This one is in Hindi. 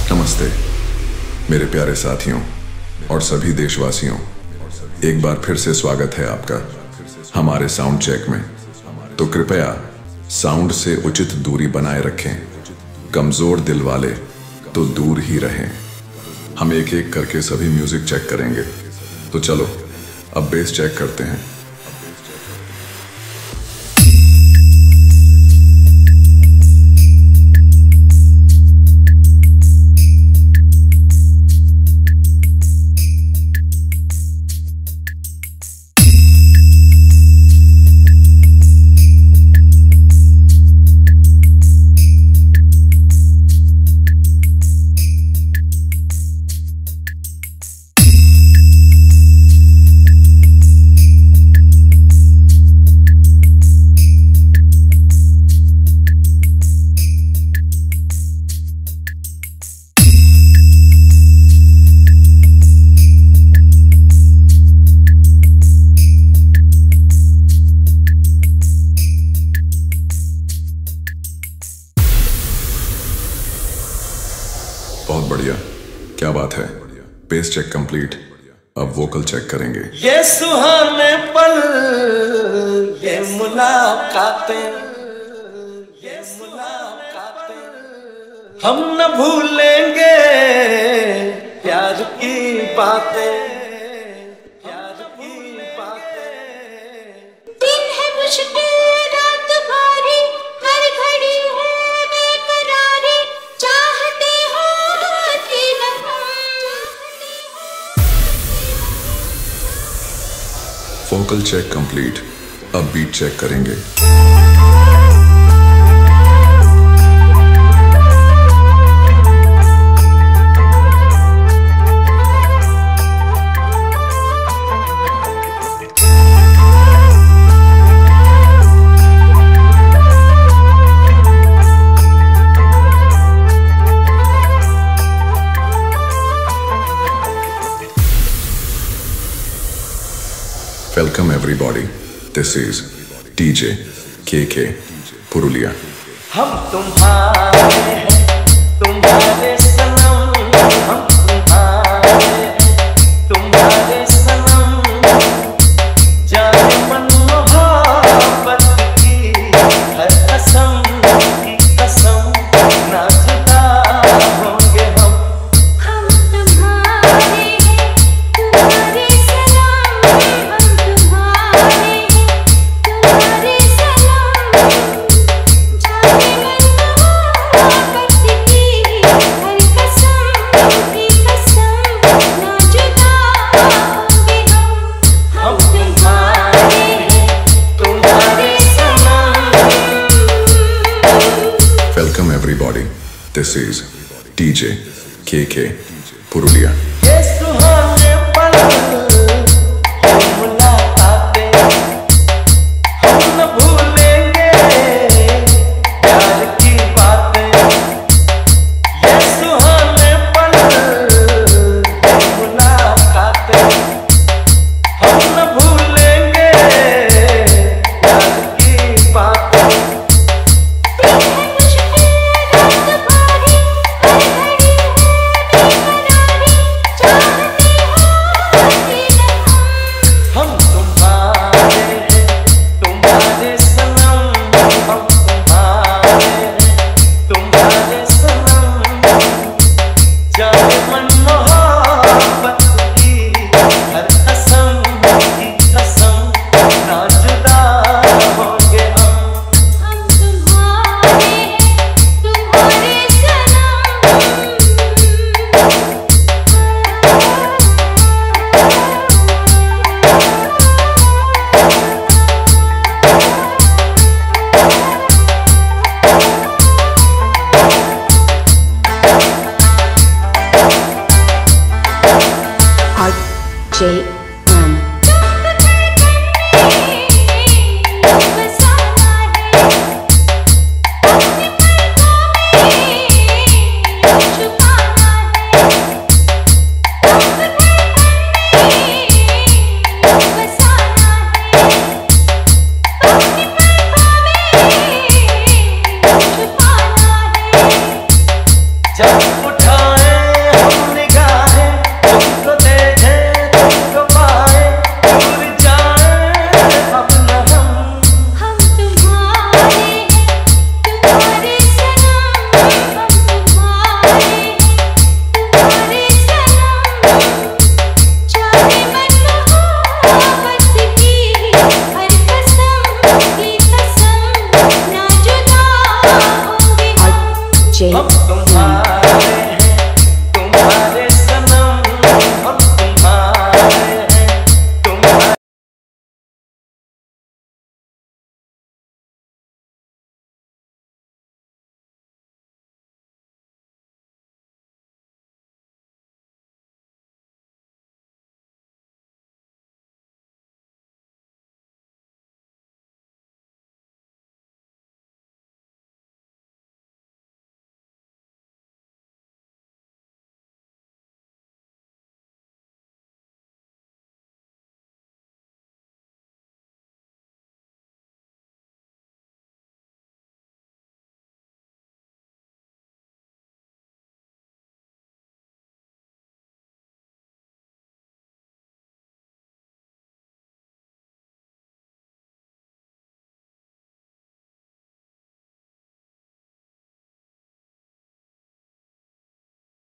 नमस्ते मेरे प्यारे साथियों और सभी देशवासियों, एक बार फिर से स्वागत है आपका हमारे साउंड चेक में। तो कृपया साउंड से उचित दूरी बनाए रखें। कमजोर दिल वाले तो दूर ही रहें। हम एक एक करके सभी म्यूजिक चेक करेंगे। तो चलो अब बेस चेक करते हैं। बहुत बढ़िया, क्या बात है। Bass check complete. अब वोकल चेक करेंगे। ये सुहाने पल, ये मुलाकातें, हम न भूलेंगे प्यार की बातें, प्यार की बातें। दिन है मुश्किल, रात भारी, हर घड़ी है बेकरारी, चाहते हो होती न वोकल चेक कंप्लीट। अब बीट चेक करेंगे। Welcome everybody. This is DJ KK Purulia. हम तुम्हारे हैं, तुम्हारे सनम, हम तुम्हारे हैं, तुम्हारे सनम। जाने मन मोहब्बत की हर कसम की कसम, ना जुदा होंगे हम। हम तुम्हारे हैं, तुम्हारे सलाम, हम तुम्हारे हैं, तुम्हारे सलाम। जाने मन मोहब्बत की हर कसम की कसम, ना जुदा होंगे हम। हम तुम्हारे हैं, तुम्हारे सनम। Welcome everybody. This is DJ KK Purulia. ये सुहाने पल, ये मुलाकातें, हम न भूलेंगे प्यार की बातें। ये सुहाने पल, ये मुलाकातें, हम न भूलेंगे प्यार की बातें। हम तुम्हारे हैं, तुम्हारे सनम, हम तुम्हारे हैं, तुम्हारे सनम। जाने मन मोहब्बत की हर कसम की कसम, ना जुदा होंगे हम। हम तुम्हारे हैं, तुम्हारे सलाम। RJM जब उठाए DJ हम